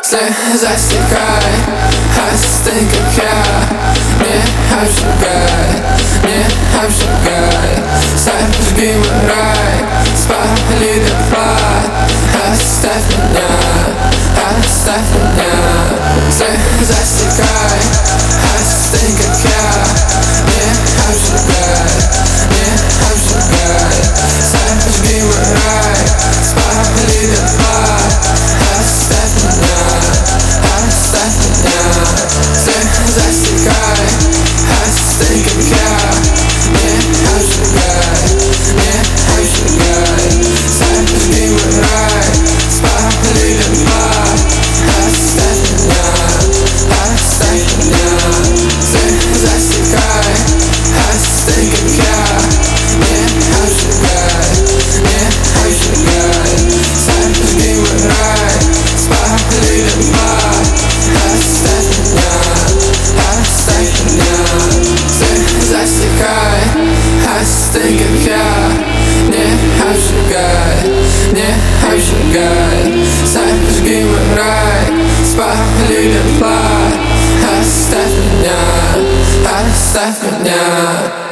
Засекай, остынь, как я. Не обжигай, не обжигай. Сожги мой рай, спали дотла. Оставь меня, оставь меня. Засекай, остынь, как я. Не обжигай, не обжигай. Сожги мой рай, спали дотла. Оставь меня, оставь меня. Засекай, остынь, как я. Не обжигай, не обжигай. Сожги мой рай, спали дотла. Оставь меня, оставь меня. Засекай, остынь, как я. Не обжигай, не обжигай. Сожги мой рай, спали дотла. Оставь меня, оставь меня. Засекай, остынь, как я. Не обжигай, не обжигай. Сожги мой рай, спали дотла. Оставь меня, оставь меня.